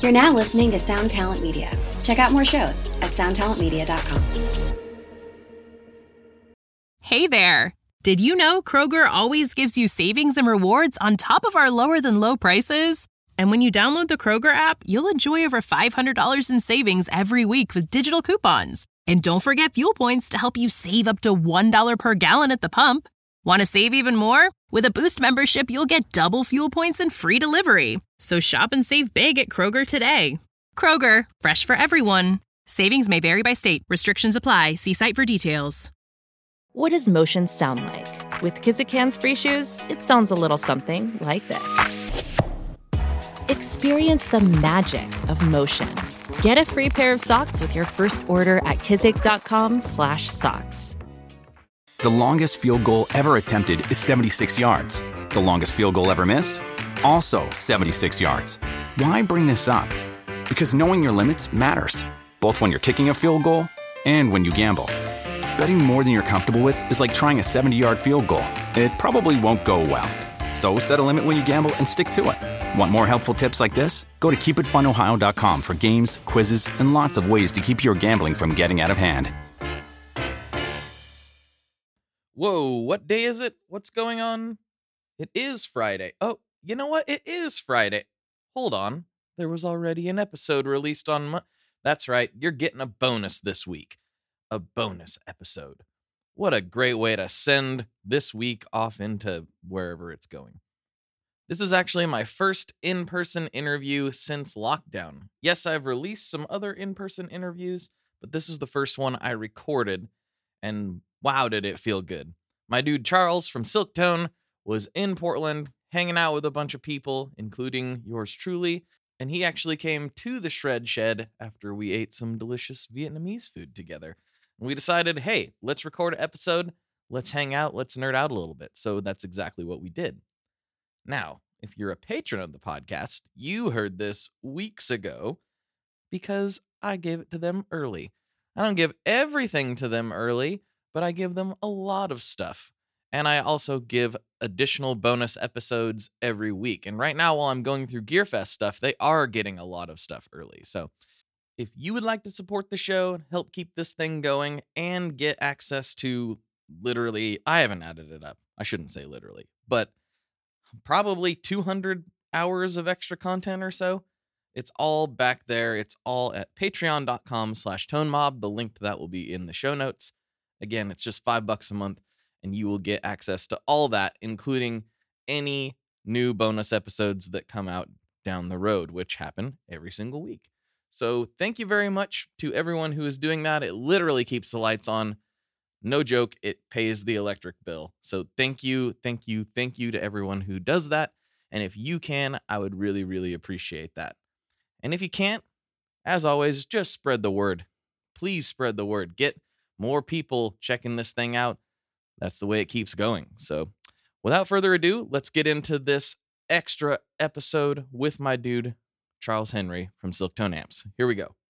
You're now listening to Sound Talent Media. Check out more shows at soundtalentmedia.com. Hey there! Did you know Kroger always gives you savings and rewards on top of our lower than low prices? And when you download the Kroger app, you'll enjoy over $500 in savings every week with digital coupons. And don't forget fuel points to help you save up to $1 per gallon at the pump. Want to save even more? With a Boost membership, you'll get double fuel points and free delivery. So shop and save big at Kroger today. Kroger, fresh for everyone. Savings may vary by state. Restrictions apply. See site for details. What does motion sound like? With Kizikans free shoes, it sounds a little something like this. Experience the magic of motion. Get a free pair of socks with your first order at kizik.com/socks. The longest field goal ever attempted is 76 yards. The longest field goal ever missed? Also 76 yards. Why bring this up? Because knowing your limits matters, both when you're kicking a field goal and when you gamble. Betting more than you're comfortable with is like trying a 70-yard field goal. It probably won't go well. So set a limit when you gamble and stick to it. Want more helpful tips like this? Go to keepitfunohio.com for games, quizzes, and lots of ways to keep your gambling from getting out of hand. Whoa, what day is it? What's going on? It is Friday. Oh, you know what? It is Friday. Hold on. There was already an episode released on That's right. You're getting a bonus this week. A bonus episode. What a great way to send this week off into wherever it's going. This is actually my first in-person interview since lockdown. Yes, I've released some other in-person interviews, but this is the first one I recorded, and wow, did it feel good. My dude Charles from Silktone was in Portland, hanging out with a bunch of people, including yours truly, and he actually came to the Shred Shed after we ate some delicious Vietnamese food together. And we decided, hey, let's record an episode, let's hang out, let's nerd out a little bit. So that's exactly what we did. Now, if you're a patron of the podcast, you heard this weeks ago because I gave it to them early. I don't give everything to them early, but I give them a lot of stuff. And I also give additional bonus episodes every week. And right now, while I'm going through GearFest stuff, they are getting a lot of stuff early. So if you would like to support the show, help keep this thing going, and get access to literally, I haven't added it up. I shouldn't say literally, but probably 200 hours of extra content or so. It's all back there. It's all at patreon.com/tonemob. The link to that will be in the show notes. Again, it's just $5 a month, and you will get access to all that, including any new bonus episodes that come out down the road, which happen every single week. So thank you very much to everyone who is doing that. It literally keeps the lights on. No joke, it pays the electric bill. So thank you to everyone who does that. And if you can, I would really, really appreciate that. And if you can't, as always, just spread the word. Please spread the word. Get more people checking this thing out. That's the way it keeps going. So without further ado, let's get into this extra episode with my dude, Charles Henry from Silktone Amps. Here we go.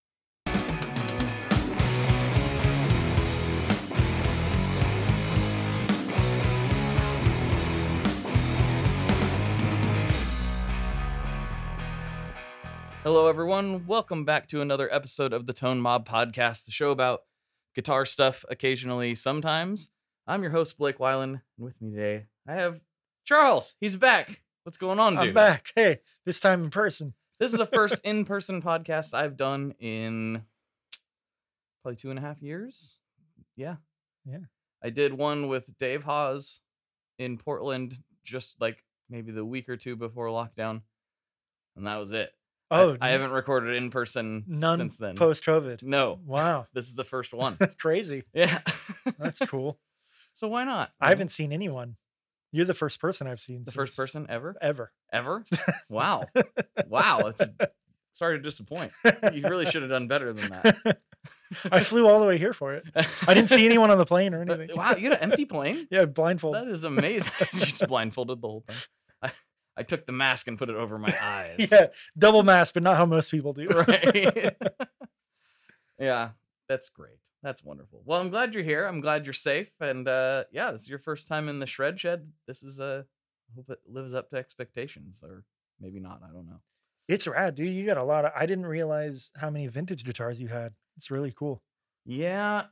Hello, everyone. Welcome back to another episode of the Tone Mob Podcast, the show about guitar stuff occasionally, sometimes. I'm your host, Blake Weiland, and with me today, I have Charles. He's back. What's going on, dude? I'm back. Hey, this time in person. This is the first in-person podcast I've done in probably 2.5 years. Yeah. I did one with Dave Hawes in Portland just like maybe the week or two before lockdown, and that was it. Oh, I haven't recorded in person since then. Post-COVID. No. Wow. This is the first one. Crazy. Yeah. That's cool. So why not? I haven't seen anyone. You're the first person I've seen. The first person ever? Ever? Wow. Wow. Sorry to disappoint. You really should have done better than that. I flew all the way here for it. I didn't see anyone on the plane or anything. Wow, you had an empty plane? Yeah, blindfold. That is amazing. Just blindfolded the whole thing. I took the mask and put it over my eyes. Yeah, double mask, but not how most people do. Right. Yeah, that's great. That's wonderful. Well, I'm glad you're here. I'm glad you're safe. And yeah, this is your first time in the Shred Shed. This is I hope it lives up to expectations, or maybe not. I don't know. It's rad, dude. You got a lot of. I didn't realize how many vintage guitars you had. It's really cool. Yeah,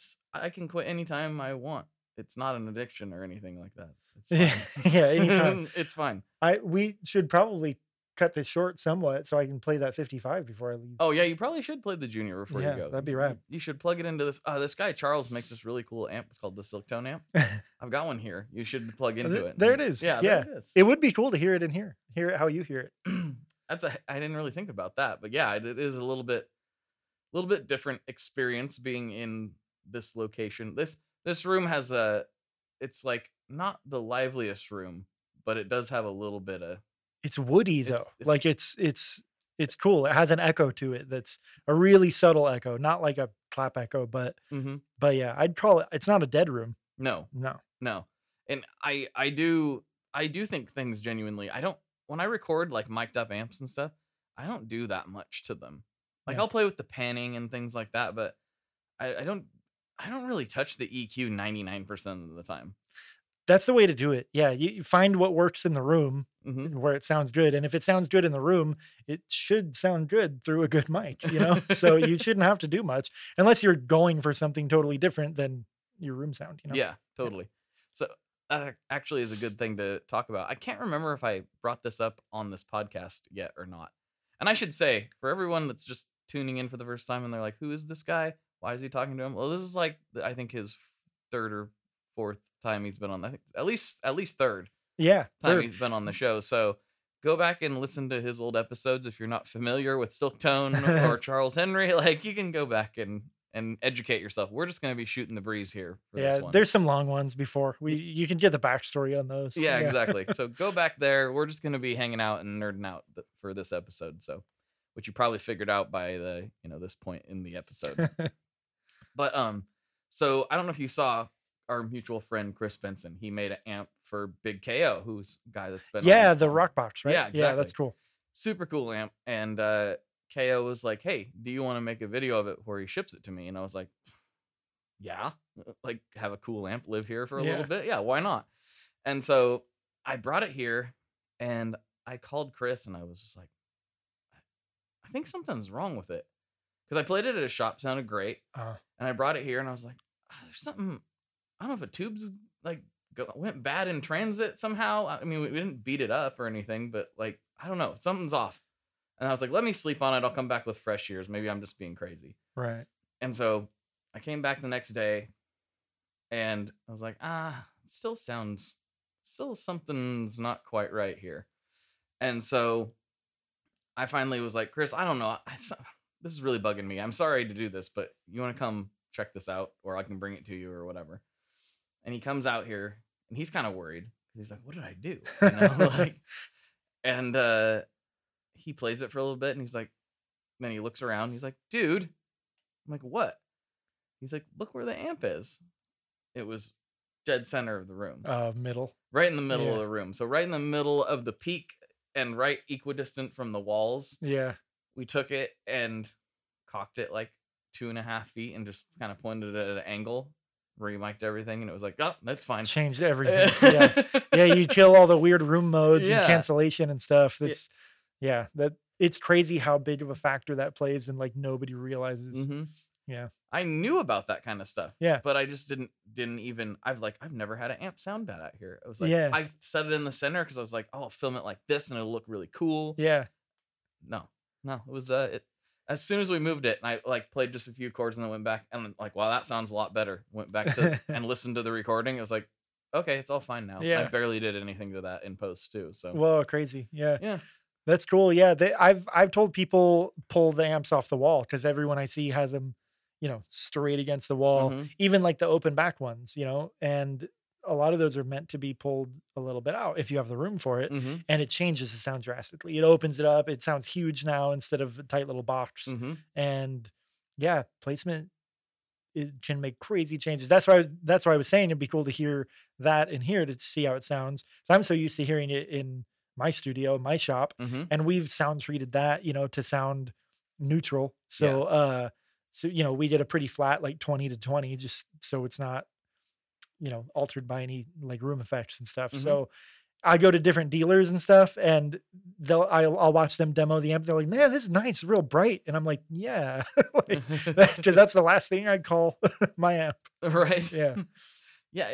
I can quit anytime I want. It's not an addiction or anything like that. It's Yeah, fine. yeah, anytime. It's fine. We should probably cut this short somewhat so I can play that 55 before I leave. Oh yeah, you probably should play the Junior before Yeah, you go. that'd be rad. You should plug it into this. This guy Charles makes this really cool amp. It's called the Silktone amp. I've got one here. You should plug into it. There it is. Yeah, Yeah. there it is. It would be cool to hear it in here. Hear it how you hear it. I didn't really think about that, but yeah, it is a little bit different experience being in this location. This room has it's like not the liveliest room, but it does have a little bit of. It's woody though. It's- Like it's cool. It has an echo to it that's a really subtle echo, not like a clap echo, but yeah, I'd call it. It's not a dead room. No, No. and I do think things genuinely. When I record like mic'd up amps and stuff, I don't do that much to them. Like Yeah. I'll play with the panning and things like that, but I don't really touch the EQ 99% of the time. That's the way to do it. Yeah, you find what works in the room where it sounds good, and if it sounds good in the room, it should sound good through a good mic. So you shouldn't have to do much unless you're going for something totally different than your room sound. Yeah, totally. So that actually is a good thing to talk about. I can't remember if I brought this up on this podcast yet or not. And I should say, for everyone that's just tuning in for the first time and they're like, who is this guy? Why is he talking to him? Well, this is like, I think his third or fourth time he's been on. I think at least third Yeah, time third. he's been on the show. So go back and listen to his old episodes if you're not familiar with Silktone or Charles Henry. Like you can go back and educate yourself. We're just going to be shooting the breeze here for this one. There's some long ones before you can get the backstory on those. Yeah, exactly. So go back there. We're just going to be hanging out and nerding out for this episode. So, which you probably figured out by this point in the episode. But so I don't know if you saw our mutual friend Chris Benson. He made an amp for Big KO, who's a guy that's been Yeah, the rock box, right? Yeah, exactly. Yeah, that's cool. Super cool amp. And KO was like, hey, do you want to make a video of it before he ships it to me? And I was like, yeah, like have a cool amp live here for a little bit. Yeah, why not? And so I brought it here and I called Chris and I was just like, I think something's wrong with it. Because I played it at a shop, sounded great. And I brought it here and I was like, there's something, I don't know if a tube's like went bad in transit somehow. I mean, we didn't beat it up or anything, but like, I don't know, something's off. And I was like, let me sleep on it. I'll come back with fresh ears. Maybe I'm just being crazy. Right. And so I came back the next day and I was like, it still something's not quite right here. And so I finally was like, Chris, I don't know. This is really bugging me. I'm sorry to do this, but you want to come check this out or I can bring it to you or whatever. And he comes out here and he's kind of worried. He's like, what did I do? And he plays it for a little bit and he's like, then he looks around. He's like, dude. I'm like, what? He's like, look where the amp is. It was dead center of the room. Middle. Right in the middle of the room. So right in the middle of the peak and right equidistant from the walls. Yeah. We took it and cocked it like 2.5 feet and just kind of pointed it at an angle, remiked everything, and it was like, oh, that's fine. Changed everything. Yeah, you kill all the weird room modes and cancellation and stuff. That's that it's crazy how big of a factor that plays and like nobody realizes. Mm-hmm. Yeah. I knew about that kind of stuff. Yeah. But I just didn't even I've never had an amp sound bad out here. I was like, I set it in the center because I was like, oh, I'll film it like this and it'll look really cool. Yeah. No, it was as soon as we moved it and I like played just a few chords and then went back and like, wow, that sounds a lot better. Went back to and listened to the recording. It was like, okay, it's all fine now. Yeah. I barely did anything to that in post too. So Whoa, crazy. Yeah. Yeah. That's cool. Yeah. I've told people pull the amps off the wall because everyone I see has them, straight against the wall, even like the open back ones, and a lot of those are meant to be pulled a little bit out if you have the room for it. And it changes the sound drastically. It opens it up. It sounds huge now instead of a tight little box. And yeah, placement, it can make crazy changes. That's why I was saying it'd be cool to hear that in here to see how it sounds. So I'm so used to hearing it in my studio, my shop, and we've sound treated that, to sound neutral. So, so, we get a pretty flat, like 20 to 20, just so it's not, altered by any like room effects and stuff. So I go to different dealers and stuff, and I'll watch them demo the amp. They're like, "Man, this is nice, it's real bright," and I'm like, "Yeah," because that's the last thing I'd call my amp. Right. Yeah. Yeah.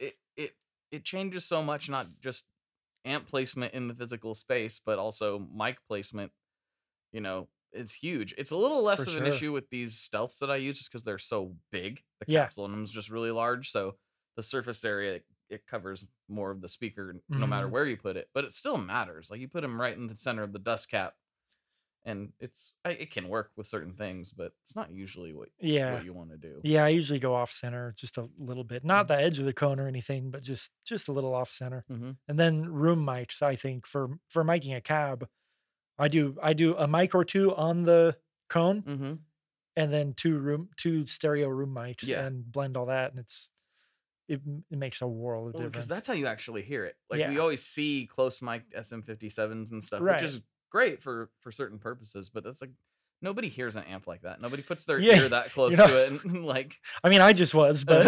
It changes so much, not just amp placement in the physical space, but also mic placement. It's huge. It's a little less For of an sure. issue with these stealths that I use just because they're so big. The Yeah. capsule in them is just really large, so the surface area, it covers more of the speaker no matter Mhm. where you put it. But it still matters. Like, you put them right in the center of the dust cap, and it can work with certain things, but it's not usually what Yeah. you want to do. Yeah, I usually go off center just a little bit, not the edge of the cone or anything, but just a little off center. Mm-hmm. And then room mics, I think for miking a cab, I do a mic or two on the cone, Mm-hmm. and then two stereo room mics, Yeah. and blend all that, and it makes a world of Well, difference. because that's how you actually hear it. Like, we Yeah. always see close mic SM57s and stuff, Right. which is great for certain purposes, but that's like, nobody hears an amp like that. Nobody puts their Yeah, ear that close you know- to it, and like, I mean, I just was, but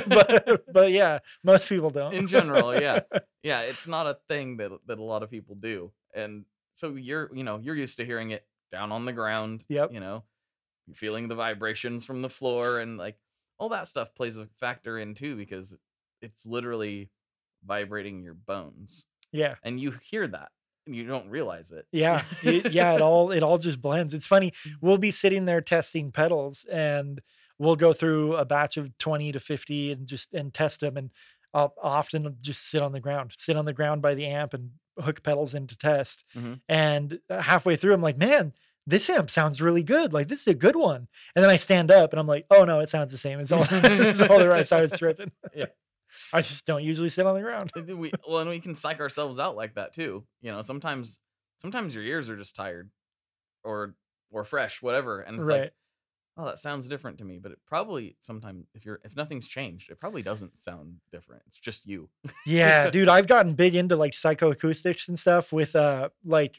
but yeah, most people don't. in general, yeah. Yeah, it's not a thing that a lot of people do. And so you're used to hearing it down on the ground. Yep. You're feeling the vibrations from the floor, and like all that stuff plays a factor in too, because it's literally vibrating your bones, Yeah. and you hear that and you don't realize it. Yeah. Yeah, it all just blends. It's funny. We'll be sitting there testing pedals, and we'll go through a batch of 20 to 50 and test them, and I'll often just sit on the ground by the amp and hook pedals in to test. Mhm. And halfway through I'm like, "Man, this amp sounds really good. Like, this is a good one." And then I stand up and I'm like, "Oh no, it sounds the same. It's all it's all the right. I was tripping." Yeah. I just don't usually sit on the ground. And we can psych ourselves out like that too. Sometimes your ears are just tired or fresh, whatever, and it's Right. like, oh, that sounds different to me. But it probably sometimes, if nothing's changed, it probably doesn't sound different. It's just you. Yeah, dude, I've gotten big into like psychoacoustics and stuff with there's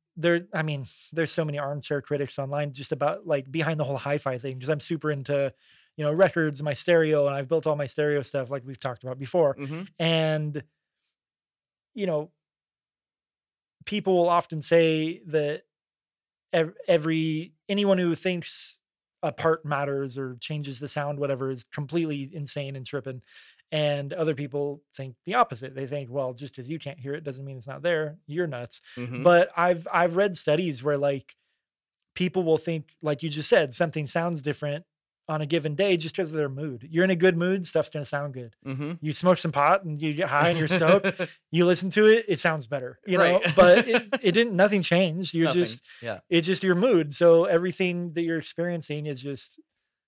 so many armchair critics online just about like behind the whole hi-fi thing, because I'm super into records, my stereo, and I've built all my stereo stuff like we've talked about before. Mm-hmm. And people will often say that anyone who thinks a part matters or changes the sound, whatever, is completely insane and tripping. And other people think the opposite. They think, well, just because you can't hear it doesn't mean it's not there. You're nuts. Mm-hmm. But I've read studies where like people will think, like you just said, something sounds different on a given day just because of their mood. You're in a good mood, stuff's gonna sound good. Mm-hmm. You smoke some pot and you get high and you're stoked. You listen to it, it sounds better. You know, Right. but nothing changed. You're Nothing. just Yeah. it's just your mood. So everything that you're experiencing is just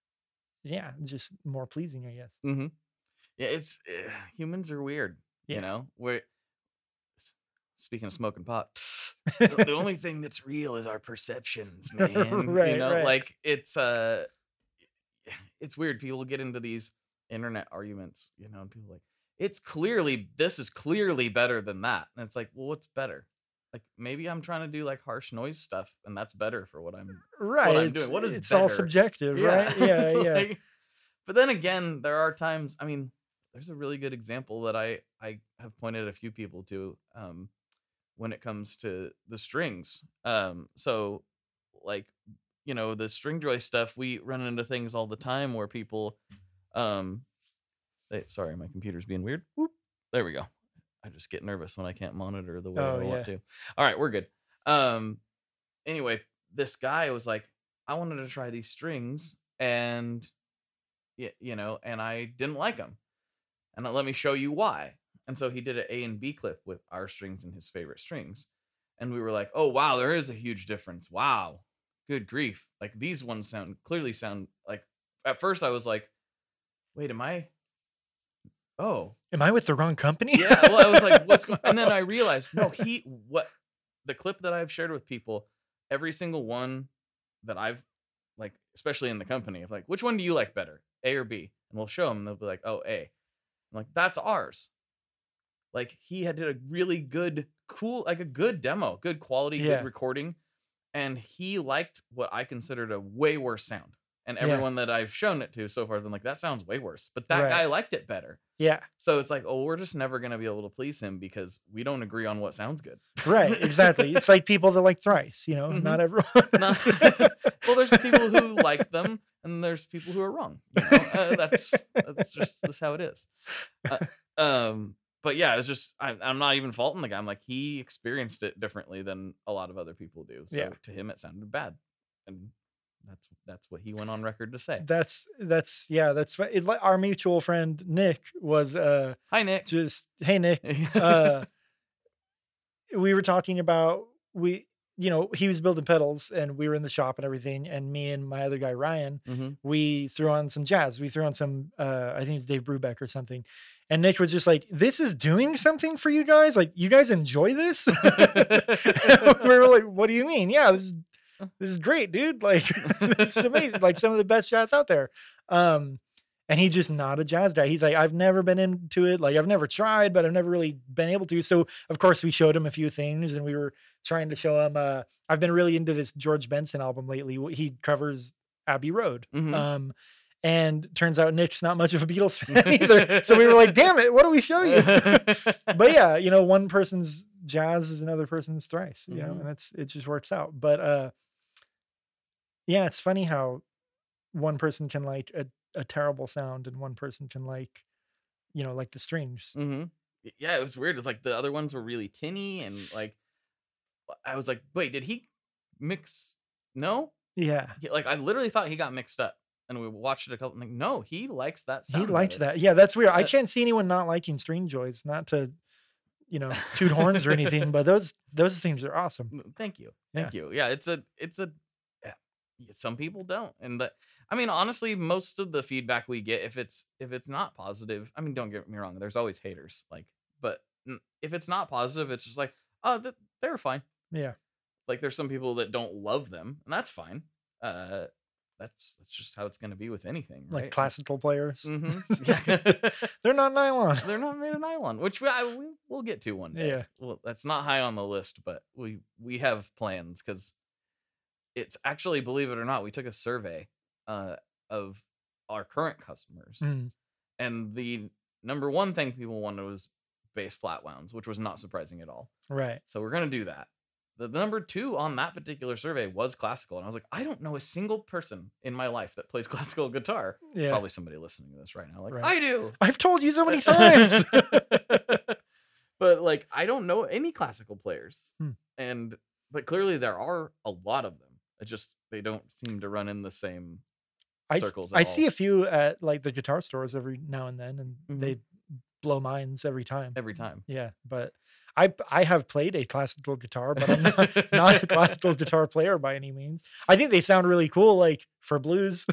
more pleasing, I guess. Mm-hmm. Yeah, it's humans are weird. Yeah. We're speaking of smoking pot. The only thing that's real is our perceptions, man. Right, right. Like it's weird. People get into these internet arguments, and people are like, this is clearly better than that, and it's like, well, what's better? Like, maybe I'm trying to do like harsh noise stuff, and that's better for what I'm doing. What is it's better? all subjective, right? Yeah, yeah. Like, but then again, there are times. I mean, there's a really good example that I have pointed a few people to when it comes to the strings. So like, the Stringjoy stuff, we run into things all the time where people sorry, my computer's being weird. Whoop. There we go. I just get nervous when I can't monitor the way I want to. All right, we're good. Anyway, this guy was like, I wanted to try these strings, and and I didn't like them. And let me show you why. And so he did an A and B clip with our strings and his favorite strings. And we were like, oh, wow, there is a huge difference. Wow. Good grief. Like, these ones clearly sound like, at first I was like, wait, am I with the wrong company? Yeah. Well, I was like, what's going on? And then I realized, no, the clip that I've shared with people, every single one that I've like, especially in the company, of like, which one do you like better, A or B? And we'll show them. They'll be like, oh, A. I'm like, that's ours. Like, he did a really good, cool, like a good demo, good quality, Yeah. good recording. And he liked what I considered a way worse sound. And Yeah. everyone that I've shown it to so far has been like, that sounds way worse. But that Right. guy liked it better. Yeah. So it's like, oh, we're just never going to be able to please him because we don't agree on what sounds good. Right. Exactly. It's like people that like Thrice, you know, Mhm. not everyone. No. Well, there's people who like them and there's people who are wrong. You know? That's how it is. But yeah, it's just, I'm not even faulting the guy. I'm like, he experienced it differently than a lot of other people do. So Yeah. to him, it sounded bad. And that's what he went on record to say. That's our mutual friend Nick was Hi, Nick. just, hey Nick, we were talking about, he was building pedals and we were in the shop and everything, and me and my other guy Ryan, Mhm. we threw on some jazz. We threw on some I think it's Dave Brubeck or something, and Nick was just like, this is doing something for you guys, like you guys enjoy this. We were like, what do you mean? Yeah, this is great, dude. Like this is amazing, like some of the best jazz out there. And he's just not a jazz guy. He's like, I've never been into it. Like I've never tried, but I've never really been able to. So of course we showed him a few things, and we were trying to show him, I've been really into this George Benson album lately. He covers Abbey Road. Mhm. And turns out Nick's not much of a Beatles fan either. So we were like, damn it, what do we show you? But yeah, one person's jazz is another person's Thrice, Mhm. and it just works out. But yeah, it's funny how one person can like a terrible sound and one person can like, like the strings. Mhm. Yeah, it was weird. It's like the other ones were really tinny and like, I was like, wait, did he mix? No? Yeah. Like I literally thought he got mixed up, and we watched it a couple. Like, no, he likes that sound. He liked better. that. Yeah, that's weird. I can't see anyone not liking string joys, not to, toot horns or anything, but those things are awesome. Thank you. Yeah, it's a. Yeah, some people don't, and I mean, honestly, most of the feedback we get, if it's not positive, I mean, don't get me wrong, there's always haters, like, but if it's not positive, it's just like, oh, they're fine. Yeah. Like there's some people that don't love them, and that's fine. That's just how it's going to be with anything, right? Like classical players. Mm-hmm. They're not nylon. They're not made of nylon, which we'll get to one day. Yeah. Well, that's not high on the list, but we have plans because it's actually, believe it or not, we took a survey of our current customers, and the number one thing people wanted was bass flat wounds, which was not surprising at all. Right. So we're gonna do that. The number two on that particular survey was classical, and I was like, I don't know a single person in my life that plays classical guitar. Yeah. Probably somebody listening to this right now, like, Right. I do. I've told you so many times. But like, I don't know any classical players, but clearly there are a lot of them. It just they don't seem to run in the same circles. I see a few at like the guitar stores every now and then, and they blow minds every time. Every time. Yeah, but I have played a classical guitar, but I'm not a classical guitar player by any means. I think they sound really cool, like for blues.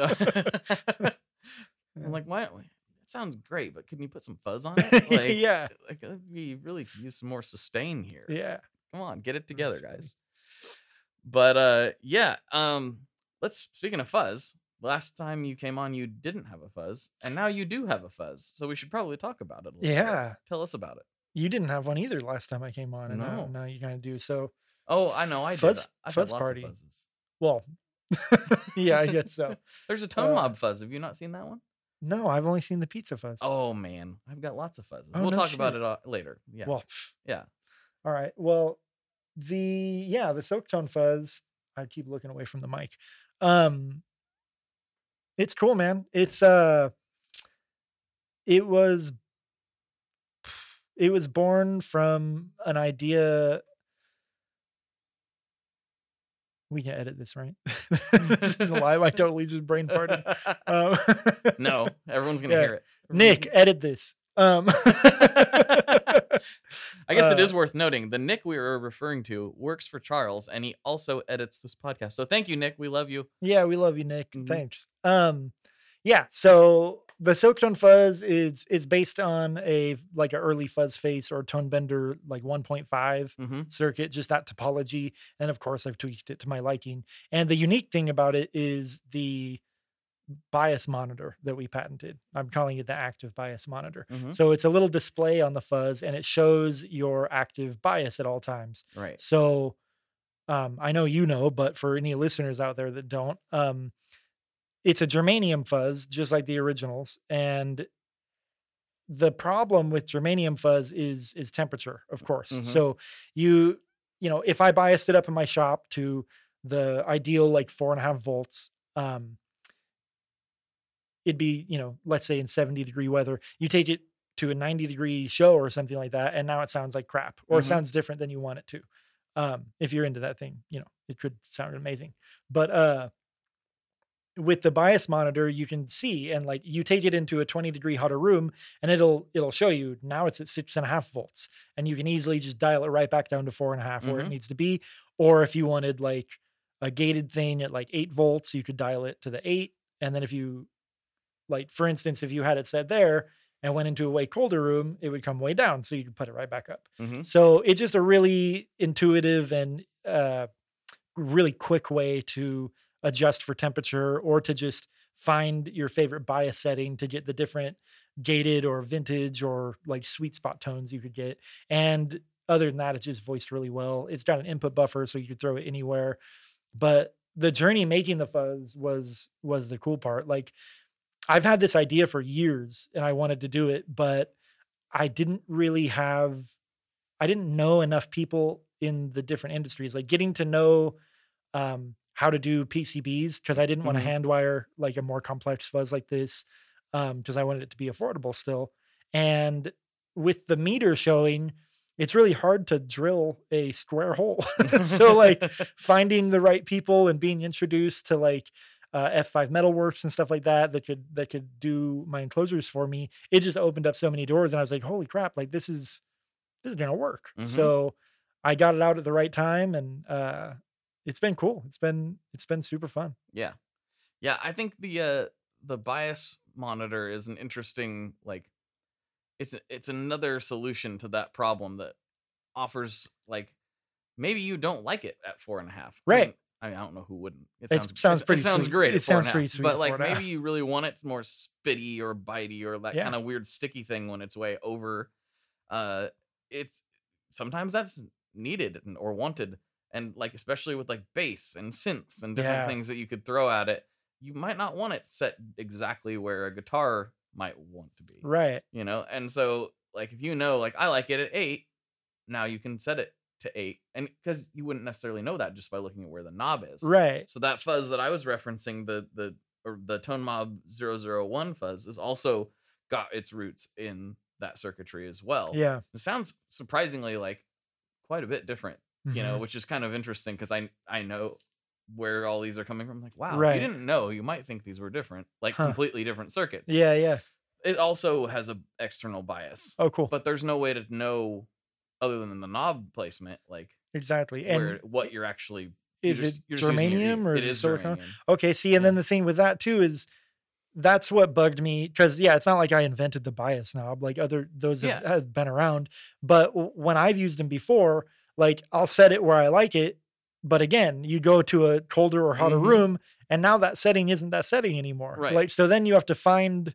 I'm like, why? It sounds great, but can you put some fuzz on it? Like, yeah, like we really could use some more sustain here. Yeah, come on, get it together, guys. But yeah. Speaking of fuzz, last time you came on, you didn't have a fuzz, and now you do have a fuzz. So we should probably talk about it a little bit. Tell us about it. You didn't have one either last time I came on, and No. now you kind of do. So, oh, I know, I did. I've had lots party. of fuzzes. Well, yeah, I guess so. There's a Tone Mob fuzz. Have you not seen that one? No, I've only seen the pizza fuzz. Oh man, I've got lots of fuzzes. Oh, We'll no talk shit. about it later. Yeah. Well, yeah. All right. Well, the Soaktone fuzz. I keep looking away from the mic. It's cool, man. It's it was born from an idea. We can edit this, right? This isn't live. I totally just brain farted. No, everyone's gonna hear it. Nick, edit this. I guess it is worth noting the Nick we were referring to works for Charles, and he also edits this podcast. So thank you, Nick. We love you. Yeah, we love you, Nick. Thanks. Yeah. So the Soaktone fuzz is based on a early fuzz face or tone bender 1.5 circuit, just that topology. And of course, I've tweaked it to my liking. And the unique thing about it is the bias monitor that we patented. I'm calling it the active bias monitor. So it's a little display on the fuzz, and it shows your active bias at all times. Right. So I know but for any listeners out there that don't, it's a germanium fuzz, just like the originals. And the problem with germanium fuzz is temperature, of course. Mhm. So you know, if I biased it up in my shop to the ideal like 4.5 volts, it'd be, you know, let's say in 70-degree weather, you take it to a 90-degree show or something like that, and now it sounds like crap, or it Mhm. sounds different than you want it to. If you're into that thing, you know, it could sound amazing. But with the bias monitor, you can see, and like you take it into a 20-degree hotter room, and it'll show you now it's at 6.5 volts, and you can easily just dial it right back down to 4.5 where it Mhm. needs to be. Or if you wanted like a gated thing at like 8 volts, you could dial it to the 8. And then if you, like, for instance, if you had it set there and went into a way colder room, it would come way down, so you could put it right back up. Mhm. So it's just a really intuitive and really quick way to adjust for temperature, or to just find your favorite bias setting to get the different gated or vintage or like sweet spot tones you could get. And other than that, it's just voiced really well. It's got an input buffer, so you could throw it anywhere. But the journey making the fuzz was the cool part. Like, I've had this idea for years and I wanted to do it, but I didn't know enough people in the different industries, like getting to know how to do PCBs, because I didn't want to Mhm. hand wire like a more complex fuzz like this, because I wanted it to be affordable still. And with the meter showing, it's really hard to drill a square hole. So like finding the right people and being introduced to like F5 Metalworks and stuff like that that could do my enclosures for me, it just opened up so many doors. And I was like, holy crap, like this is gonna work. Mhm. So I got it out at the right time, and it's been cool. It's been super fun. Yeah. Yeah, I think the bias monitor is an interesting, like, it's another solution to that problem that offers, like, maybe you don't like it at 4.5. Right. I mean, I don't know who wouldn't. It It sounds pretty it sounds sweet. great It at sounds 4.5. pretty sweet But at like 4.5. maybe you really want it more spitty or bitey or that Yeah. kind of weird sticky thing when it's way over. It's sometimes that's needed or wanted, and like especially with like bass and synths and different Yeah. things that you could throw at it, you might not want it set exactly where a guitar might want to be. Right. You know, and so like if you know, like I like it at 8, now you can set it to 8, and because you wouldn't necessarily know that just by looking at where the knob is. Right. So that fuzz that I was referencing, the Tone Mob 001 fuzz, is also got its roots in that circuitry as well. Yeah. It sounds surprisingly like quite a bit different, you know, Mhm. which is kind of interesting because I know where all these are coming from. Like, wow, if Right. you didn't know, you might think these were different, like Huh. completely different circuits. Yeah. Yeah. It also has a external bias, Oh, cool. but there's no way to know other than the knob placement, like Exactly. where And what you're actually. is you're it just- you're just using your ear. germanium or It is it is silicone? germanium. Okay. See, and then the thing with that too is that's what bugged me, because yeah, it's not like I invented the bias knob. Like those Yeah. have been around, but when I've used them before, like I'll set it where I like it. But again, you go to a colder or hotter Mhm. room, and now that setting isn't that setting anymore. Right. Like, so then you have to find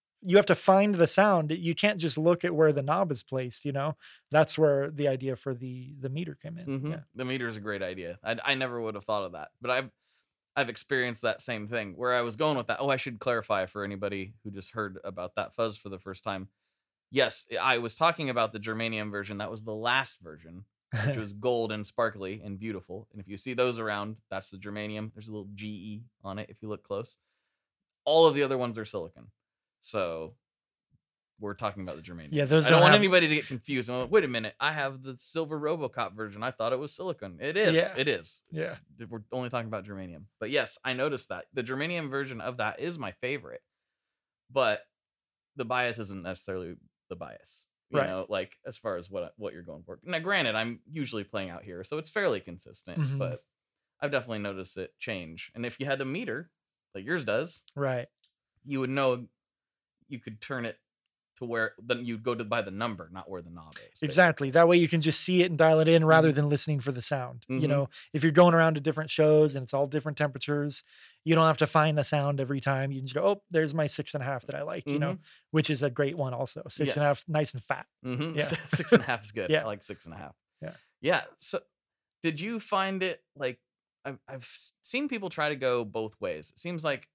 the sound. You can't just look at where the knob is placed, you know? That's where the idea for the meter came in. Mhm. Yeah. The meter is a great idea. I never would have thought of that, but I've experienced that same thing where I was going with that. Oh, I should clarify for anybody who just heard about that fuzz for the first time. Yes, I was talking about the germanium version. That was the last version, which was gold and sparkly and beautiful. And if you see those around, that's the germanium. There's a little GE on it if you look close. All of the other ones are silicon. So we're talking about the germanium. Yeah, those I don't don't want have- anybody to get confused. I'm like, wait a minute, I have the silver RoboCop version. I thought it was silicon. It is. Yeah. It is. Yeah. We're only talking about germanium. But yes, I noticed that. The germanium version of that is my favorite. But the bias isn't necessarily the bias. You Right. know, like as far as what you're going for. Now, granted, I'm usually playing out here, so it's fairly consistent, Mhm. but I've definitely noticed it change. And if you had a meter, like yours does, Right. you would know you could turn it to where then you'd go to by the number, not where the knob is. basically. Exactly. That way you can just see it and dial it in rather Mhm. than listening for the sound. You Mhm. know, if you're going around to different shows and it's all different temperatures, you don't have to find the sound every time. You can just go, oh, there's my 6.5 that I like, you know, which is a great one also. 6.5, nice and fat. Mm-hmm. Yeah. 6.5 is good. Yeah. I like 6.5. Yeah. Yeah. So did you find it like I've seen people try to go both ways. It seems like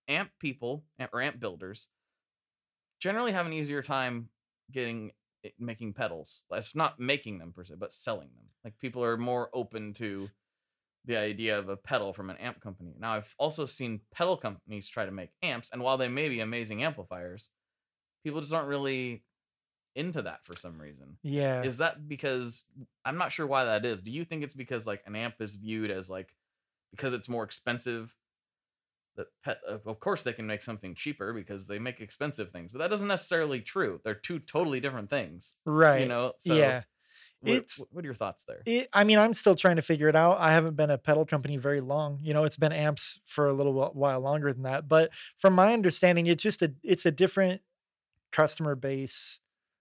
amp people or amp builders generally have an easier time making pedals. It's not making them per se, but selling them. Like people are more open to the idea of a pedal from an amp company. Now, I've also seen pedal companies try to make amps, and while they may be amazing amplifiers, people just aren't really into that for some reason. Yeah. Is that because, I'm not sure why that is. Do you think it's because like an amp is viewed as like, because it's more expensive, that of course they can make something cheaper because they make expensive things, but that doesn't necessarily true. They're two totally different things. Right. You know? So yeah. what are your thoughts there? I mean, I'm still trying to figure it out. I haven't been a pedal company very long. You know, it's been amps for a little while longer than that. But from my understanding, it's a different customer base,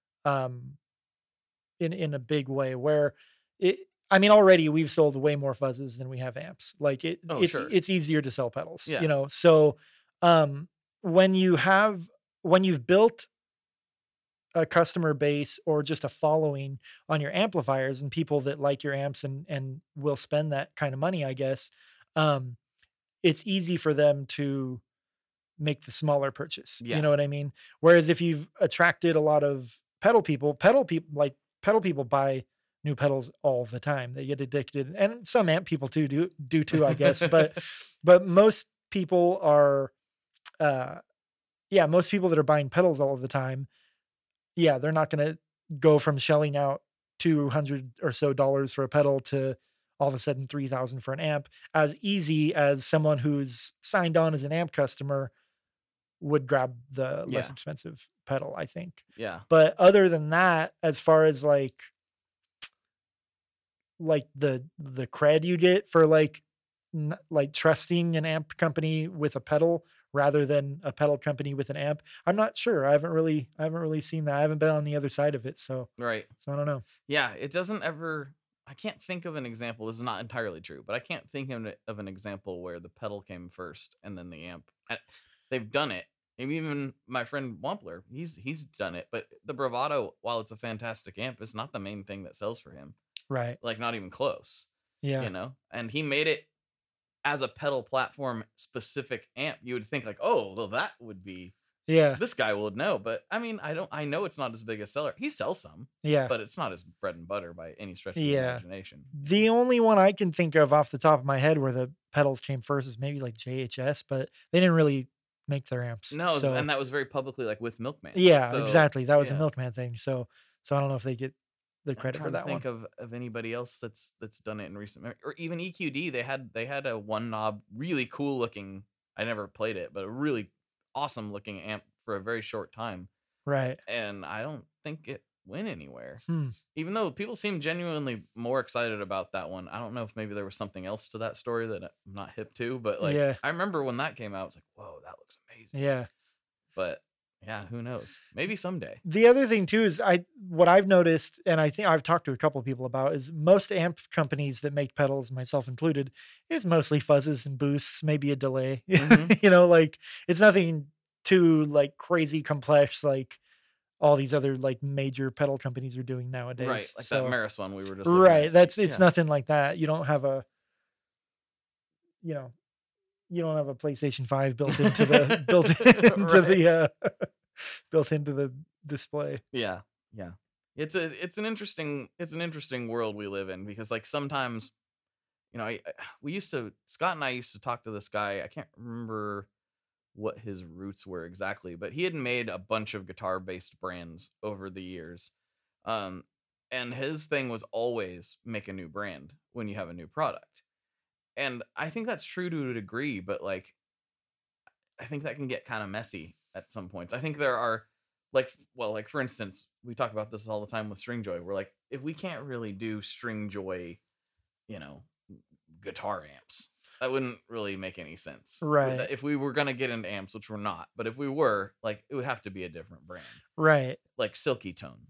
in a big way. Where I mean, already we've sold way more fuzzes than we have amps. Like it's easier to sell pedals. Yeah. You know, so when you've built a customer base or just a following on your amplifiers and people that like your amps and will spend that kind of money, I guess, it's easy for them to make the smaller purchase. Yeah. You know what I mean? Whereas if you've attracted a lot of pedal people buy new pedals all the time. They get addicted, and some amp people too do too, I guess. but most people are, most people that are buying pedals all of the time, they're not going to go from shelling out $200 or so for a pedal to all of a sudden $3,000 for an amp as easy as someone who's signed on as an amp customer would grab the less expensive pedal, I think. Yeah. But other than that, as far as like the cred you get for like trusting an amp company with a pedal rather than a pedal company with an amp, I'm not sure. I haven't really seen that. I haven't been on the other side of it, so right. So I don't know. Yeah, it doesn't ever. I can't think of an example. This is not entirely true, but I can't think of an example where the pedal came first and then the amp. They've done it. Maybe even my friend Wampler, he's done it. But the Bravado, while it's a fantastic amp, is not the main thing that sells for him. Right. Like not even close. Yeah. You know, and he made it as a pedal platform specific amp. You would think like, oh, well, that would be. Yeah. This guy would know, but I mean, I know it's not as big a seller. He sells some. Yeah. But it's not his bread and butter by any stretch of the imagination. The only one I can think of off the top of my head where the pedals came first is maybe like JHS, but they didn't really make their amps. No, and that was very publicly like with Milkman. Yeah, so, exactly. That was a Milkman thing. So I don't know if they get the credit for that one. Think of anybody else that's done it in recent memory, or even EQD. They had a one knob, really cool looking. I never played it, but a really awesome looking amp for a very short time. Right. And I don't think it went anywhere. Even though people seem genuinely more excited about that one. I don't know if maybe there was something else to that story that I'm not hip to, but like I remember when that came out, I was like, whoa, that looks amazing. Yeah. But yeah, who knows? Maybe someday. The other thing too is what I've noticed, and I think I've talked to a couple of people about, is most amp companies that make pedals, myself included, is mostly fuzzes and boosts, maybe a delay. Mm-hmm. You know, like it's nothing too like crazy complex like all these other like major pedal companies are doing nowadays. Right, like that Maris one we were just right. It's nothing like that. You don't have a PlayStation 5 built into the built into the display. Yeah. It's an interesting world we live in, because like sometimes, you know, Scott and I used to talk to this guy. I can't remember what his roots were exactly, but he had made a bunch of guitar based brands over the years. And his thing was always make a new brand when you have a new product. And I think that's true to a degree, but like, I think that can get kind of messy at some points. I think there are like for instance, we talk about this all the time with Stringjoy. We're like, if we can't really do Stringjoy, you know, guitar amps, that wouldn't really make any sense. Right. If we were going to get into amps, which we're not, but if we were, like, it would have to be a different brand. Right. Like Silky Tone.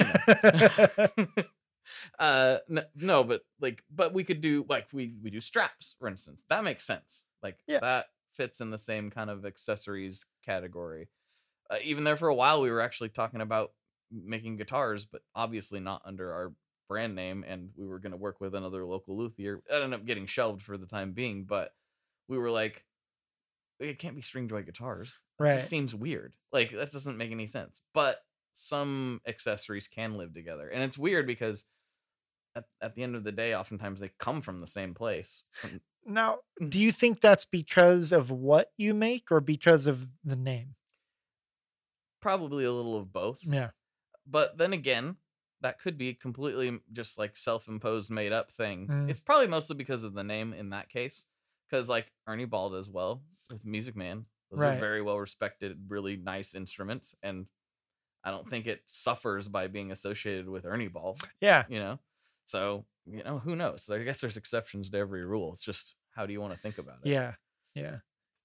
No, but we could do, like, we do straps, for instance. That makes sense. Like, that fits in the same kind of accessories category. Even there for a while, we were actually talking about making guitars, but obviously not under our brand name, and we were going to work with another local luthier. It ended up getting shelved for the time being, but we were like, it can't be string joy guitars. It Right. just seems weird. Like that doesn't make any sense. But some accessories can live together, and it's weird because at the end of the day, oftentimes they come from the same place. Now, do you think that's because of what you make or because of the name? Probably a little of both. Yeah. But then again, that could be completely just like self-imposed, made up thing. Mm. It's probably mostly because of the name in that case. Because like Ernie Ball does well with Music Man. Those Right. are very well respected, really nice instruments, and I don't think it suffers by being associated with Ernie Ball. Yeah. You know, so who knows? I guess there's exceptions to every rule. It's just how do you want to think about it? Yeah. Yeah.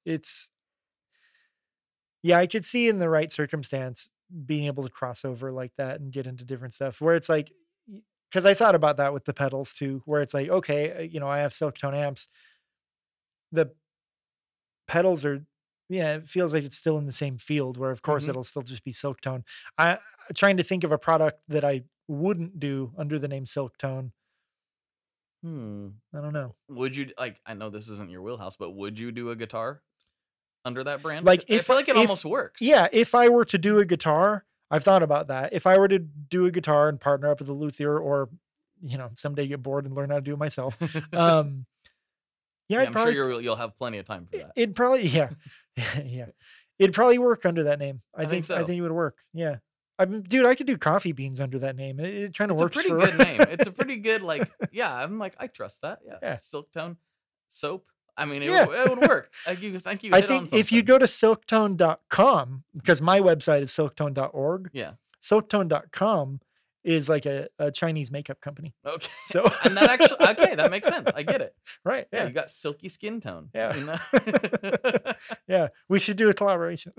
Yeah, I could see in the right circumstance being able to cross over like that and get into different stuff where it's like, because I thought about that with the pedals too, where it's like, okay, I have Silktone amps. The pedals are, it feels like it's still in the same field where of course it'll still just be Silktone. I'm trying to think of a product that I wouldn't do under the name Silktone. I don't know. Would you I know this isn't your wheelhouse, but would you do a guitar under that brand? Like I feel like it almost works. Yeah, if I were to do a guitar, I've thought about that. If I were to do a guitar and partner up with a luthier, or someday get bored and learn how to do it myself, I'm sure you'll have plenty of time for that. It'd probably yeah. It'd probably work under that name. I think so. I think it would work. Yeah. Dude, I could do Coffee Beans under that name. It kind of works. It's a pretty good name. It's a pretty good I'm like, I trust that. Yeah. Silktone soap. I mean, it would work. I think if you go to silktone.com, because my website is silktone.org. Yeah. Silktone.com is like a Chinese makeup company. Okay. So and that actually that makes sense. I get it. Right. Yeah. You got silky skin tone. Yeah. Yeah. We should do a collaboration.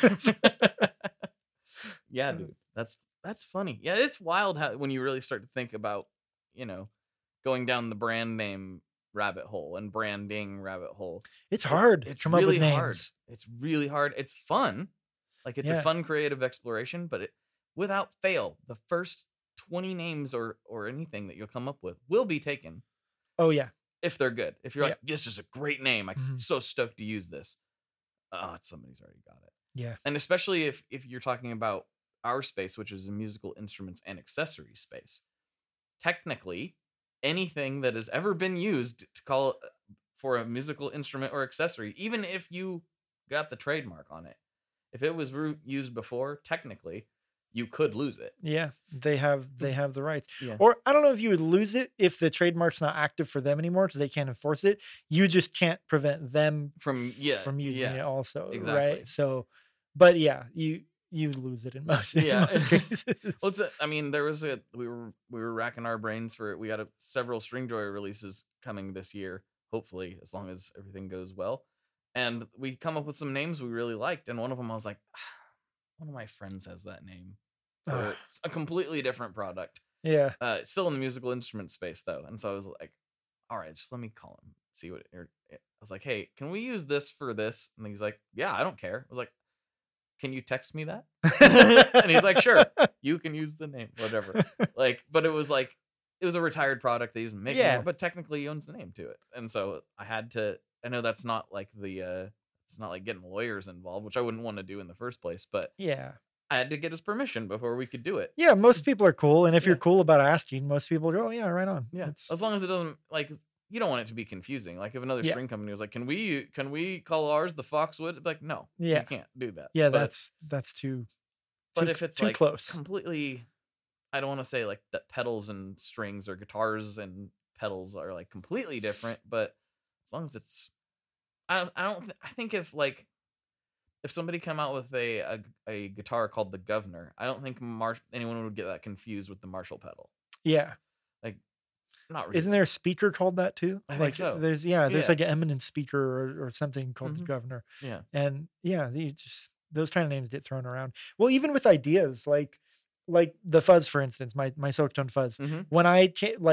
Yeah, dude. That's funny. Yeah, it's wild how when you really start to think about, going down the brand name rabbit hole and branding rabbit hole. It's hard. It's come really up with hard. names. It's really hard. It's fun. Like it's a fun creative exploration, but without fail, the first 20 names or anything that you'll come up with will be taken. Oh yeah. If they're good. If you're like, this is a great name. I'm so stoked to use this. Somebody's already got it. Yeah. And especially if you're talking about our space, which is a musical instruments and accessories space, technically anything that has ever been used to call for a musical instrument or accessory, even if you got the trademark on it, if it was used before, technically you could lose it. Yeah, they have the rights. Yeah. Or I don't know if you would lose it if the trademark's not active for them anymore because they can't enforce it. You just can't prevent them from using it also. Exactly. Right. So, but yeah, you lose it in most cases. Well, there was we were racking our brains for it. We got several String Joy releases coming this year, hopefully, as long as everything goes well. And we come up with some names we really liked, and one of them I was like, one of my friends has that name. It's a completely different product. Yeah. It's still in the musical instrument space though, and so I was like, all right, just let me call him, see what. I was like, hey, can we use this for this? And he's like, yeah, I don't care. I was like, can you text me that? And he's like, sure, you can use the name, whatever. But it was a retired product that he doesn't make anymore, but technically he owns the name to it. And so I had to, I know that's not like it's not like getting lawyers involved, which I wouldn't want to do in the first place, but yeah, I had to get his permission before we could do it. Yeah. Most people are cool. And if you're cool about asking, most people go, oh yeah, right on. Yeah. As long as it doesn't you don't want it to be confusing. Like if another string company was like, can we call ours the Foxwood? Like, no, you can't do that. Yeah. That's too, but if it's too close, completely, I don't want to say like that pedals and strings or guitars and pedals are like completely different, but as long as it's, I think if somebody come out with a guitar called the Governor, I don't think anyone would get that confused with the Marshall pedal. Yeah. Not really. Isn't there a speaker called that too? I think so. There's like an Eminence speaker or something called the Governor. Yeah. And yeah, those kind of names get thrown around. Well, even with ideas like the fuzz, for instance, my Silktone fuzz. When I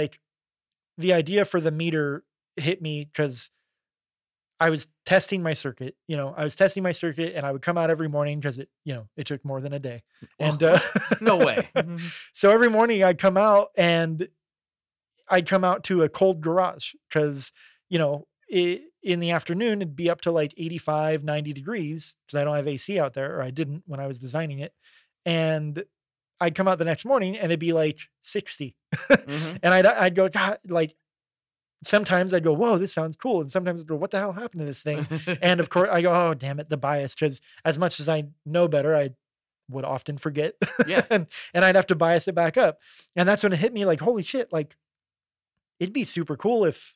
the idea for the meter hit me because I was testing my circuit. I was testing my circuit, and I would come out every morning because it took more than a day. And no way. So every morning I'd come out and I'd come out to a cold garage because, in the afternoon, it'd be up to like 85, 90 degrees because I don't have AC out there, or I didn't when I was designing it. And I'd come out the next morning and it'd be like 60. And I'd go, God, like, sometimes I'd go, whoa, this sounds cool. And sometimes I'd go, what the hell happened to this thing? And of course I go, oh, damn it, the bias. Because as much as I know better, I would often forget. Yeah. and I'd have to bias it back up. And that's when it hit me like, holy shit, like, it'd be super cool if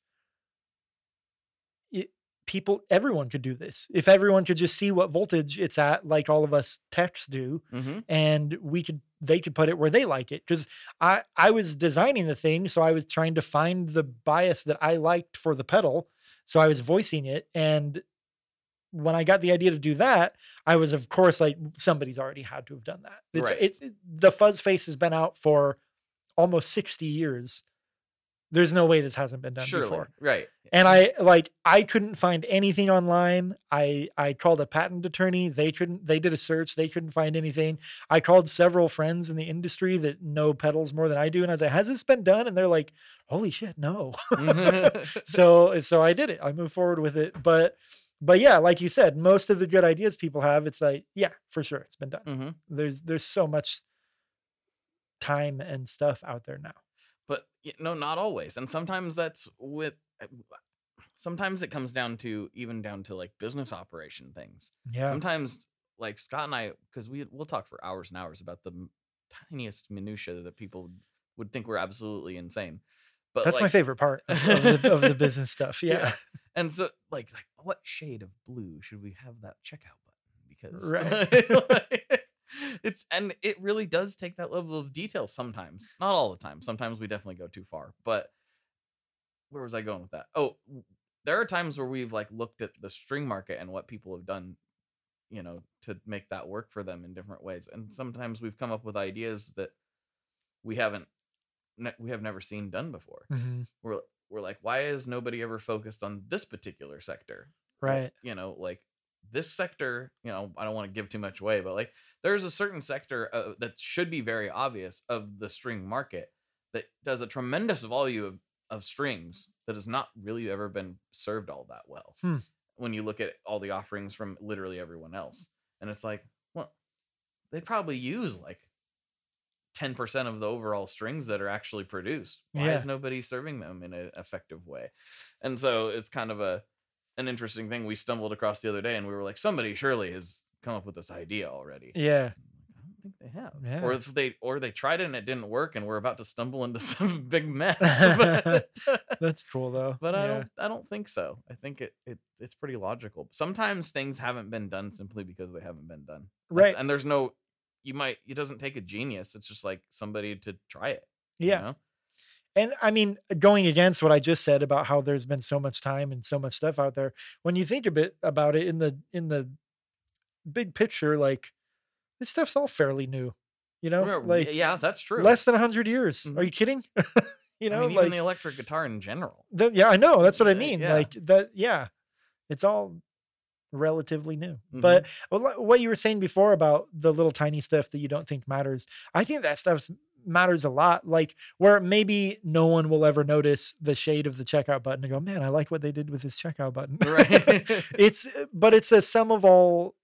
everyone could do this. If everyone could just see what voltage it's at, like all of us techs do, and they could put it where they like it. Cause I was designing the thing. So I was trying to find the bias that I liked for the pedal. So I was voicing it. And when I got the idea to do that, I was, of course, like, somebody's already had to have done that. The fuzz face has been out for almost 60 years. There's no way this hasn't been done before. Right. And I couldn't find anything online. I called a patent attorney. They did a search. They couldn't find anything. I called several friends in the industry that know pedals more than I do. And I was like, has this been done? And they're like, holy shit, no. So I did it. I moved forward with it. But yeah, like you said, most of the good ideas people have, it's like, yeah, for sure, it's been done. There's so much time and stuff out there now. But not always. And sometimes sometimes it comes down to like business operation things. Yeah. Sometimes, like Scott and I, because we'll talk for hours and hours about the tiniest minutia that people would think we're absolutely insane. But that's, like, my favorite part of the business stuff. Yeah. And so like what shade of blue should we have that checkout button? Because right. and it really does take that level of detail sometimes. Not all the time. Sometimes we definitely go too far. But where was I going with that? Oh, there are times where we've like looked at the string market and what people have done, to make that work for them in different ways. And sometimes we've come up with ideas that we have never seen done before. We're like, why has nobody ever focused on this particular sector? Right. Like this sector, I don't want to give too much away, but like there's a certain sector that should be very obvious of the string market that does a tremendous volume of strings that has not really ever been served all that well. When you look at all the offerings from literally everyone else. And it's like, well, they probably use like 10% of the overall strings that are actually produced. Why is nobody serving them in an effective way? And so it's kind of an interesting thing we stumbled across the other day, and we were like, somebody surely has come up with this idea already. Yeah. I don't think they have. Yeah. Or they tried it and it didn't work, and we're about to stumble into some big mess. That's cool though. But I don't think so. I think it's pretty logical. Sometimes things haven't been done simply because they haven't been done. Right. And there's it doesn't take a genius. It's just like somebody to try it. Yeah. And I mean, going against what I just said about how there's been so much time and so much stuff out there, when you think a bit about it in the big picture, like, this stuff's all fairly new, like, yeah, that's true. Less than 100 years. Are you kidding? Even like, the electric guitar in general. Yeah, I know. That's what I mean. Yeah. Like that. Yeah. It's all relatively new. But what you were saying before about the little tiny stuff that you don't think matters, I think that stuff matters a lot. Like, where maybe no one will ever notice the shade of the checkout button and go, man, I like what they did with this checkout button. Right. But it's a sum of all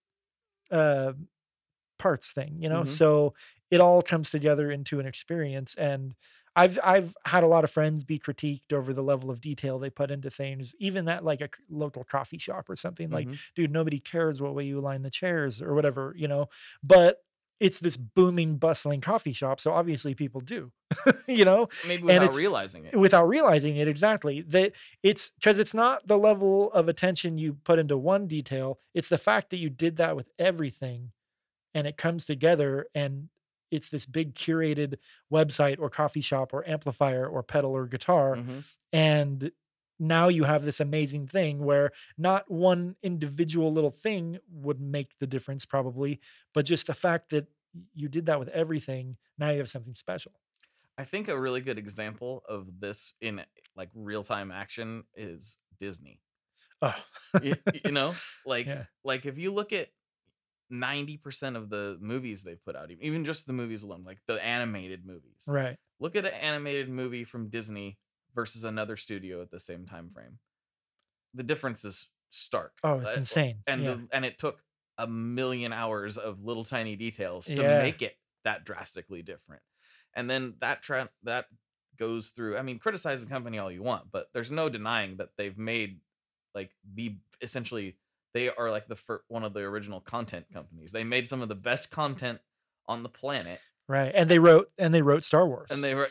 parts thing, so it all comes together into an experience. And I've had a lot of friends be critiqued over the level of detail they put into things, even that, like, a local coffee shop or something. Like, dude, nobody cares what way you align the chairs or whatever, but it's this booming, bustling coffee shop. So obviously people do, maybe without realizing it. Without realizing it. Exactly. That it's because it's not the level of attention you put into one detail. It's the fact that you did that with everything, and it comes together, and it's this big curated website or coffee shop or amplifier or pedal or guitar. And now you have this amazing thing where not one individual little thing would make the difference probably, but just the fact that you did that with everything, now you have something special. I think a really good example of this in like real-time action is Disney. Oh. Like if you look at 90% of the movies they've put out, even just the movies alone, like the animated movies. Right. Look at an animated movie from Disney versus another studio at the same time frame. the difference is stark. Oh, it's insane. And Yeah. and it took a million hours of little tiny details to Yeah. make it that drastically different. And then that goes through. I mean, criticize the company all you want, but there's no denying that they've made like essentially they are like one of the original content companies. They made some of the best content on the planet. Right. And they wrote Star Wars. And they were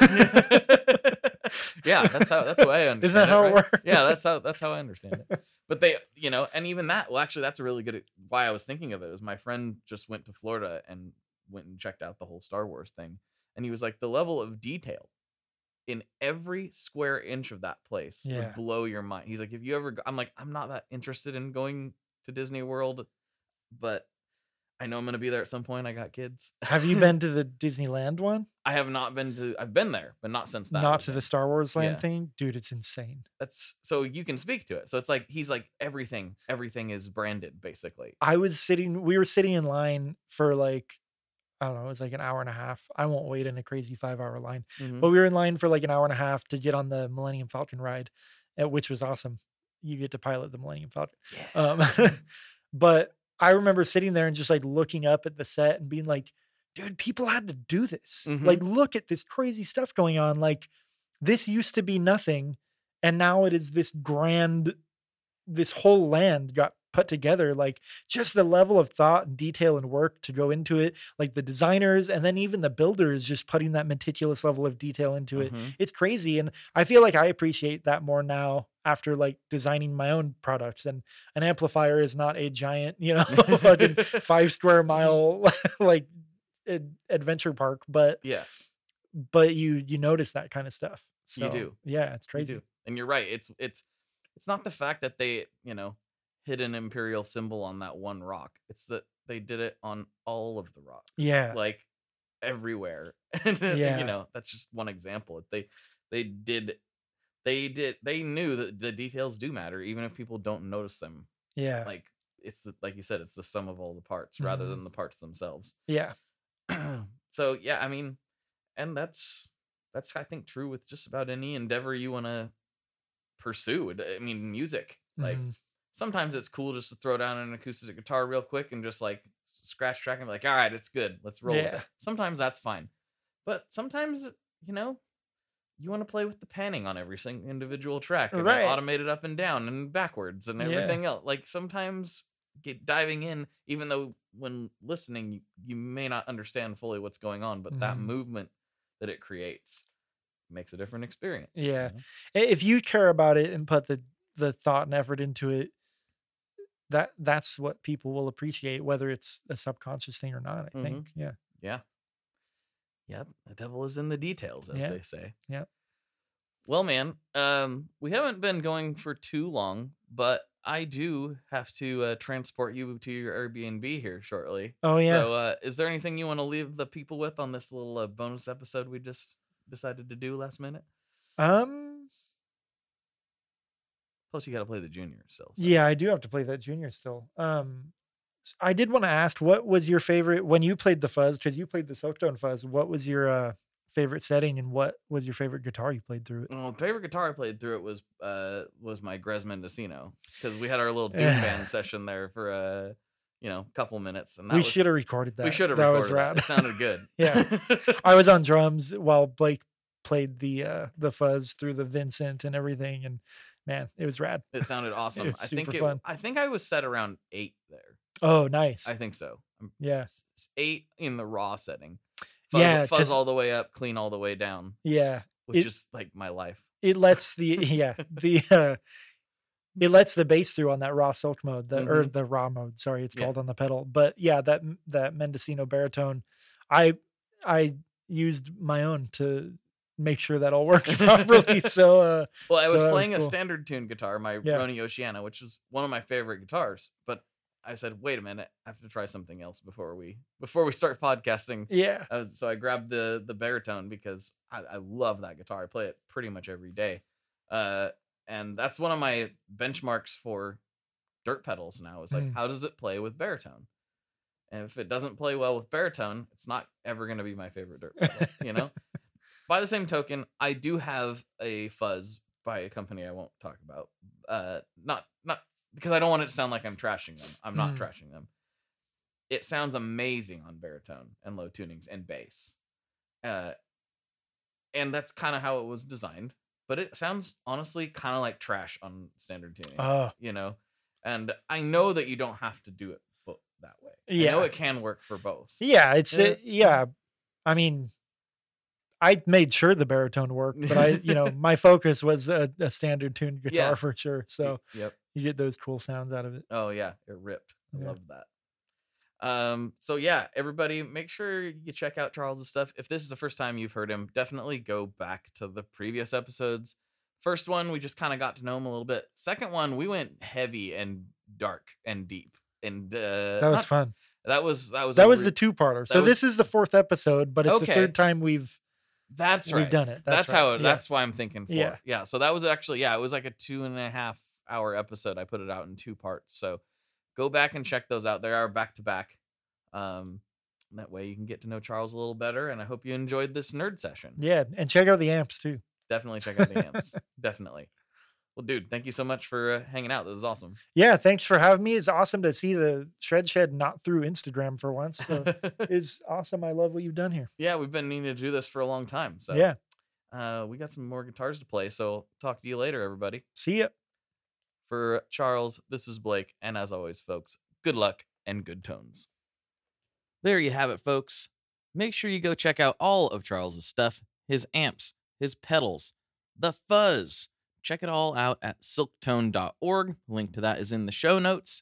yeah, that's how I understand it. Isn't that how it right? worked? Yeah, that's how I understand it. But they, and even that, well, actually, that's a really good why I was thinking of it. Was my friend just went to Florida and went and checked out the whole Star Wars thing, and he was like, the level of detail in every square inch of that place would blow your mind. He's like, if you ever, I'm like, I'm not that interested in going to Disney World, but I know I'm gonna be there at some point. I got kids. Have you been to the Disneyland one? I have not been to. I've been there, but not since that. Not to the Star Wars land Yeah. thing, dude. It's insane. That's so you can speak to it. So it's like he's like everything is branded basically. We were sitting in line for like, I don't know, it was like an hour and a half. I won't wait in a crazy 5-hour line, but we were in line for like an hour and a half to get on the Millennium Falcon ride, which was awesome. You get to pilot the Millennium Falcon. Yeah. But I remember sitting there and just like looking up at the set and being like, dude, people had to do this. Like, look at this crazy stuff going on. Like, this used to be nothing. And now it is this whole land got put together. Like, just the level of thought and detail and work to go into it. Like the designers and then even the builders just putting that meticulous level of detail into it. It's crazy. And I feel like I appreciate that more now after like designing my own products. And an amplifier is not a giant, fucking 5 square mile like adventure park, but you notice that kind of stuff. So, you do. Yeah, it's crazy. You do. And you're right. It's not the fact that they, hit an imperial symbol on that one rock. It's that they did it on all of the rocks. Yeah. Like everywhere. That's just one example. They knew that the details do matter, even if people don't notice them. Yeah. Like like you said, it's the sum of all the parts rather than the parts themselves. Yeah. So yeah, I mean, and that's I think true with just about any endeavor you want to pursue. I mean, music. Like sometimes it's cool just to throw down an acoustic guitar real quick and just like scratch track and be like, all right, it's good. Let's roll with it. Sometimes that's fine. But sometimes, you want to play with the panning on every single individual track and automate it up and down and backwards and everything else. Like sometimes diving in, even though when listening, you may not understand fully what's going on, but that movement that it creates makes a different experience. Yeah. If you care about it and put the thought and effort into it, that's what people will appreciate, whether it's a subconscious thing or not, I think. Yeah. Yeah. Yep. The devil is in the details, as they say. Yep. Well, man, we haven't been going for too long, but I do have to transport you to your Airbnb here shortly. Oh, yeah. So is there anything you want to leave the people with on this little bonus episode we just decided to do last minute? Plus, you got to play the junior still. So. Yeah, I do have to play that junior still. I did want to ask, what was your favorite when you played the fuzz? Because you played the Silktone fuzz. What was your favorite setting, and what was your favorite guitar you played through it? Well, the favorite guitar I played through it was my Grez Mendocino, because we had our little doom band session there for a couple minutes, and we should have recorded that. We should have recorded was rad. That. It sounded good. Yeah, I was on drums while Blake played the fuzz through the Vincent and everything, and man, it was rad. It sounded awesome. It was super fun. I think I was set around 8 there. Oh, nice. I think so. Yeah, 8 in the raw setting. Fuzz all the way up, clean all the way down. Yeah, which is like my life. It lets it lets the bass through on that raw silk mode, or the raw mode. Sorry, it's called on the pedal. But yeah, that Mendocino baritone, I used my own to make sure that all worked properly. So well, I was playing a standard tune guitar, my Roni Oceana, which is one of my favorite guitars, but I said, wait a minute, I have to try something else before we start podcasting. Yeah. So I grabbed the baritone because I love that guitar. I play it pretty much every day. And that's one of my benchmarks for dirt pedals now, is like, how does it play with baritone? And if it doesn't play well with baritone, it's not ever going to be my favorite dirt pedal, By the same token, I do have a fuzz by a company I won't talk about. Not because I don't want it to sound like I'm trashing them. I'm not trashing them. It sounds amazing on baritone and low tunings and bass. And that's kind of how it was designed. But it sounds honestly kind of like trash on standard tuning, you know? And I know that you don't have to do it that way. Yeah. I know it can work for both. Yeah, I mean, I made sure the baritone worked, but my focus was a standard tuned guitar for sure. So you get those cool sounds out of it. Oh yeah, it ripped. I loved that. So yeah, everybody make sure you check out Charles' stuff. If this is the first time you've heard him, definitely go back to the previous episodes. First one, we just kind of got to know him a little bit. Second one, we went heavy and dark and deep. And that was fun. That was the 2-parter. So this is the 4th episode, but it's the 3rd time we've done it. That's why I'm thinking 4. Yeah. So that was actually, it was like a 2.5 hour episode. I put it out in 2 parts. So go back and check those out. They are back to back. That way you can get to know Charles a little better. And I hope you enjoyed this nerd session. Yeah. And check out the amps too. Definitely check out the amps. Definitely. Well, dude, thank you so much for hanging out. This was awesome. Yeah, thanks for having me. It's awesome to see the Shred Shed not through Instagram for once. So it's awesome. I love what you've done here. Yeah, we've been needing to do this for a long time. So yeah, we got some more guitars to play. So talk to you later, everybody. See ya. For Charles, this is Blake. And as always, folks, good luck and good tones. There you have it, folks. Make sure you go check out all of Charles's stuff, his amps, his pedals, the fuzz. Check it all out at silktone.org. Link to that is in the show notes.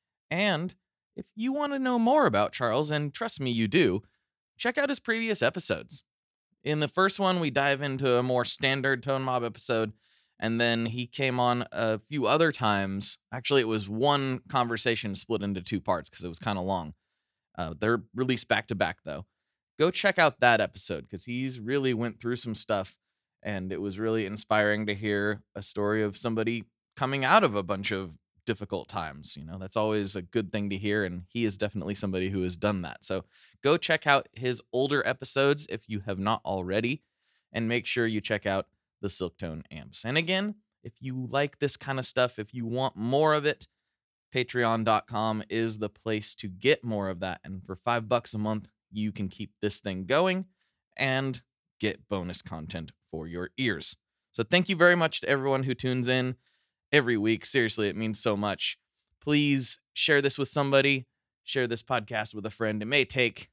And if you want to know more about Charles, and trust me, you do, check out his previous episodes. In the first one, we dive into a more standard Tone Mob episode, and then he came on a few other times. Actually, it was one conversation split into 2 parts because it was kind of long. They're released back to back, though. Go check out that episode because he's really went through some stuff. And it was really inspiring to hear a story of somebody coming out of a bunch of difficult times. You know, that's always a good thing to hear. And he is definitely somebody who has done that. So go check out his older episodes if you have not already. And make sure you check out the Silktone amps. And again, if you like this kind of stuff, if you want more of it, patreon.com is the place to get more of that. And for $5 a month, you can keep this thing going and get bonus content for your ears. So thank you very much to everyone who tunes in every week. Seriously, it means so much. Please share this with somebody. Share this podcast with a friend. It may take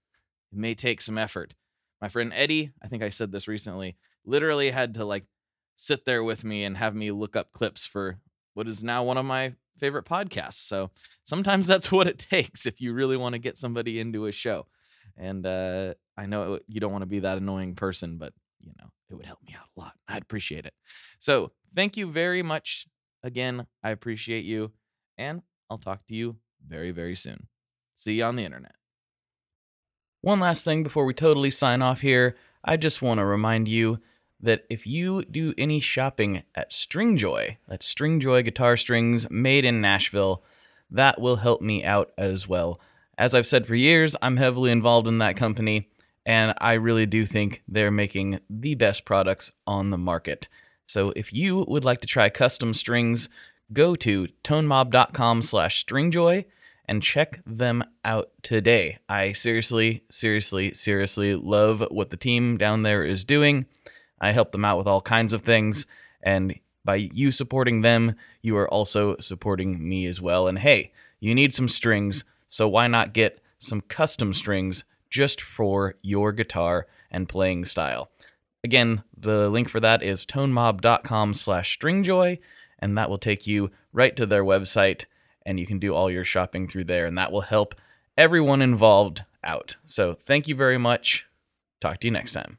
some effort. My friend Eddie, I think I said this recently, literally had to sit there with me and have me look up clips for what is now one of my favorite podcasts. So sometimes that's what it takes if you really want to get somebody into a show. And I know you don't want to be that annoying person, but it would help me out a lot. I'd appreciate it. So thank you very much. Again, I appreciate you. And I'll talk to you very, very soon. See you on the internet. One last thing before we totally sign off here. I just want to remind you that if you do any shopping at Stringjoy, that's Stringjoy guitar strings made in Nashville, that will help me out as well. As I've said for years, I'm heavily involved in that company, and I really do think they're making the best products on the market. So if you would like to try custom strings, go to tonemob.com/stringjoy and check them out today. I seriously love what the team down there is doing. I help them out with all kinds of things, and by you supporting them, you are also supporting me as well. And hey, you need some strings, so why not get some custom strings just for your guitar and playing style? Again, the link for that is tonemob.com/stringjoy, and that will take you right to their website, and you can do all your shopping through there, and that will help everyone involved out. So thank you very much. Talk to you next time.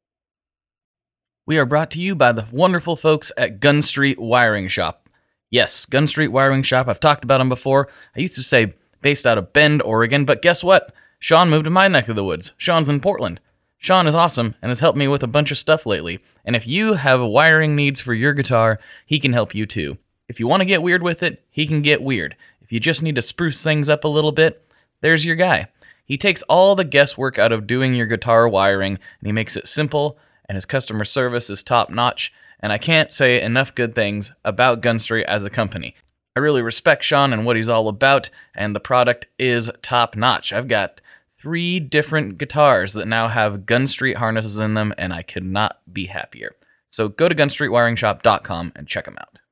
We are brought to you by the wonderful folks at Gun Street Wiring Shop. Yes, Gun Street Wiring Shop. I've talked about them before. I used to say based out of Bend, Oregon, but guess what? Sean moved to my neck of the woods. Sean's in Portland. Sean is awesome and has helped me with a bunch of stuff lately. And if you have wiring needs for your guitar, he can help you too. If you want to get weird with it, he can get weird. If you just need to spruce things up a little bit, there's your guy. He takes all the guesswork out of doing your guitar wiring, and he makes it simple, and his customer service is top-notch, and I can't say enough good things about Gun Street as a company. I really respect Sean and what he's all about, and the product is top-notch. I've got 3 different guitars that now have Gun Street harnesses in them, and I could not be happier. So go to gunstreetwiringshop.com and check them out.